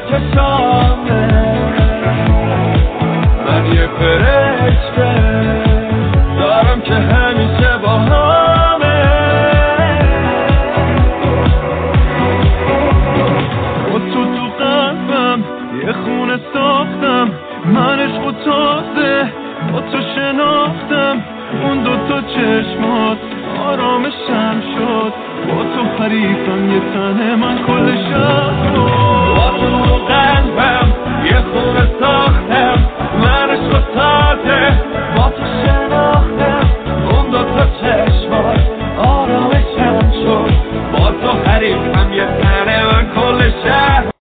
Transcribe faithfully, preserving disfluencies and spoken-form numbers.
چشامه، من یه فرشته دارم که همیشه با همه. با تو تو قلبم یه خونه ساختم، من عشق و تازه با تو شناختم. اون دوتا چشمات آرامشم شد، با تو حریفم یه تنه من کل شب. با تو تو قلبم یه خونه ساختم،